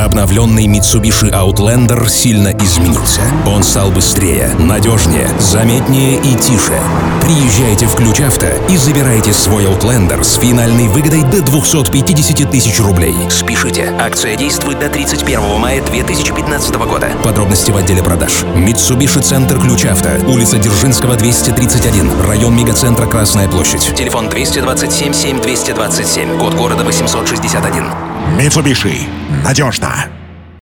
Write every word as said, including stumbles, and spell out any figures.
Обновленный Mitsubishi Outlander сильно изменился. Он стал быстрее, надежнее, заметнее и тише. Приезжайте в Ключ Авто и забирайте свой Outlander с финальной выгодой до двухсот пятидесяти тысяч рублей. Спешите. Акция действует до тридцать первого мая две тысячи пятнадцатого года. Подробности в отделе продаж. Mitsubishi Центр Ключ Авто. Улица Дзержинского, двести тридцать один. Район Мегацентра Красная площадь. Телефон двести двадцать семь семь двести двадцать семь. Код города восемьсот шестьдесят один. Mitsubishi. Надежно.